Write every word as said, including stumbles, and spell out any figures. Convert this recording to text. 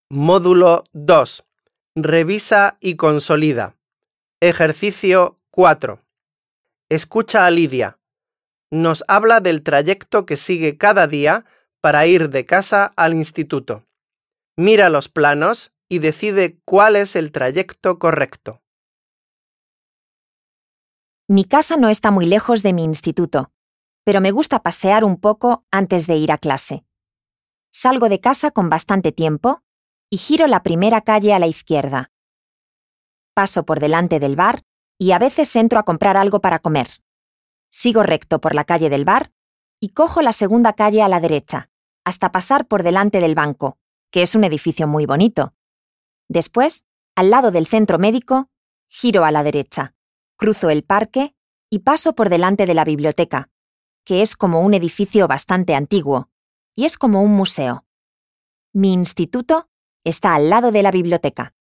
Módulo dos. Revisa y consolida. Ejercicio cuatro. Escucha a Lidia. Nos habla del trayecto que sigue cada día para ir de casa al instituto. Mira los planos y decide cuál es el trayecto correcto. Mi casa no está muy lejos de mi instituto, pero me gusta pasear un poco antes de ir a clase. Salgo de casa con bastante tiempo y giro la primera calle a la izquierda. Paso por delante del bar y a veces entro a comprar algo para comer. Sigo recto por la calle del bar y cojo la segunda calle a la derecha, hasta pasar por delante del banco, que es un edificio muy bonito. Después, al lado del centro médico, giro a la derecha, cruzo el parque y paso por delante de la biblioteca, que es como un edificio bastante antiguo, y es como un museo. Mi instituto está al lado de la biblioteca.